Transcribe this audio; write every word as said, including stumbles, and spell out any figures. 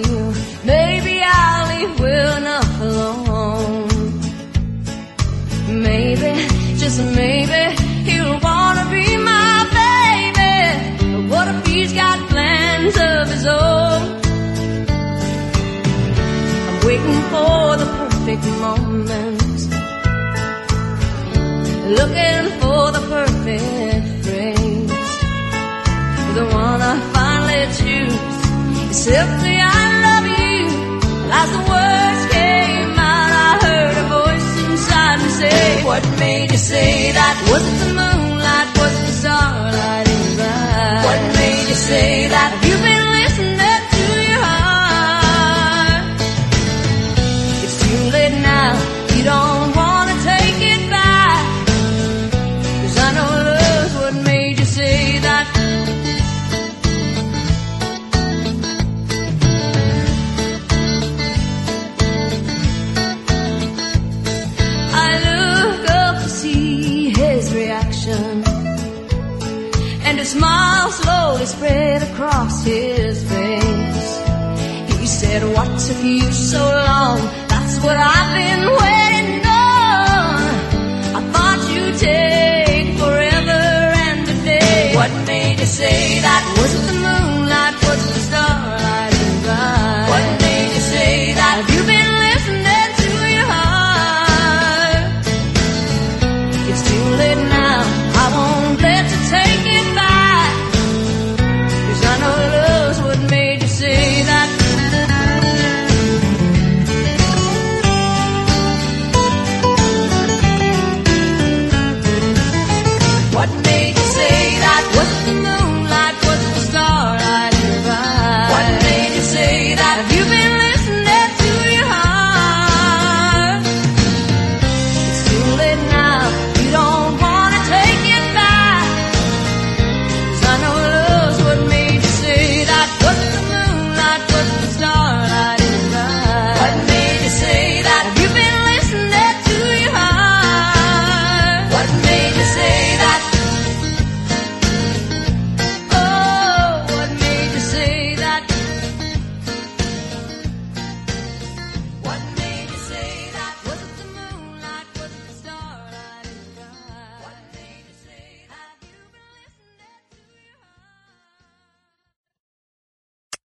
maybe I'll leave well enough alone. Maybe, just maybe, he'll wanna be my baby. But what if he's got plans of his own? I'm waiting for the perfect moment, looking for the perfect phrase, the one I finally choose. Simply I love you. As the words came out, I heard a voice inside me say, what made you say that? Was it the moonlight? Was it the starlight in your eyes? What made you say that? Have you been listening to your heart? It's too late now, you don't wanna take it back, 'cause I know love's what made you say that. And a smile slowly spread across his face. He said, what took you so long? That's what I've been waiting on. I thought you'd take forever and a day. What made you say that? Was it the moon?